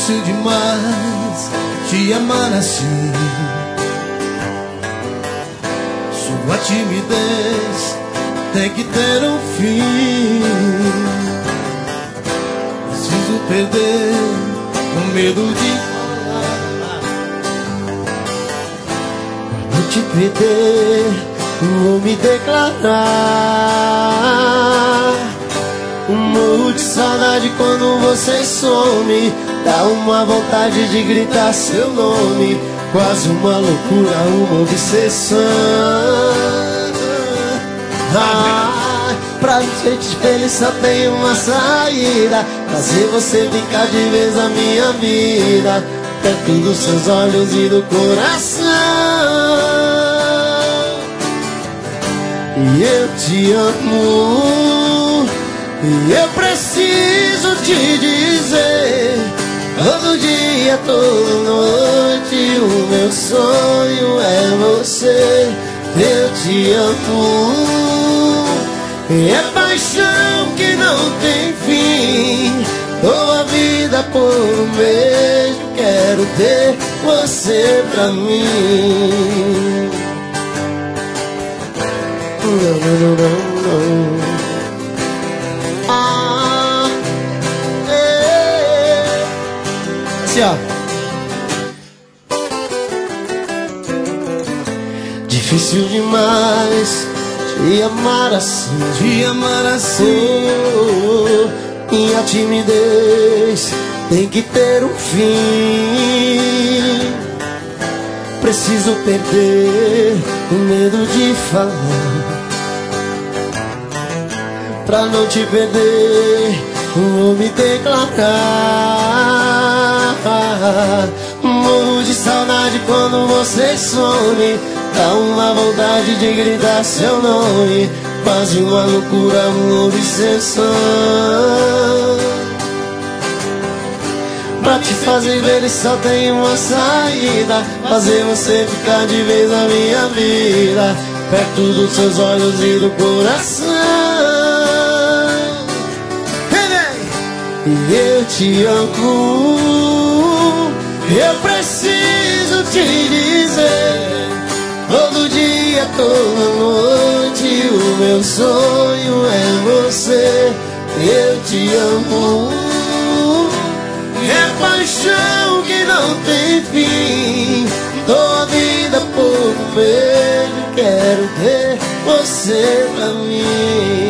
Difícil demais te amar assim. Sua timidez tem que ter um fim. Preciso perder o medo de falar. Não te perder, vou me declarar. Morro de saudade quando você some. Dá uma vontade de gritar seu nome. Quase uma loucura, uma obsessão. Pra ser feliz só tem uma saída: fazer você brincar de vez na minha vida, perto dos seus olhos e do coração. E eu te amo, e eu preciso te dizer, todo dia, toda noite, o meu sonho é você. Eu te amo, é paixão que não tem fim. Dou a vida por um beijo, quero ter você pra mim. Assim, ó. Difícil demais te amar assim, te amar assim. Minha timidez tem que ter um fim. Preciso perder o medo de falar. Pra não te perder, vou me declarar. Morro de saudade quando você some. Dá uma vontade de gritar seu nome. Quase uma loucura, uma obsessão. Pra te fazer ver só tem uma saída: fazer você ficar de vez na minha vida, perto dos seus olhos e do coração. E eu te amo, eu preciso te dizer, todo dia, toda noite, o meu sonho é você. Eu te amo, é paixão que não tem fim. Dou a vida por um beijo, quero ter você pra mim.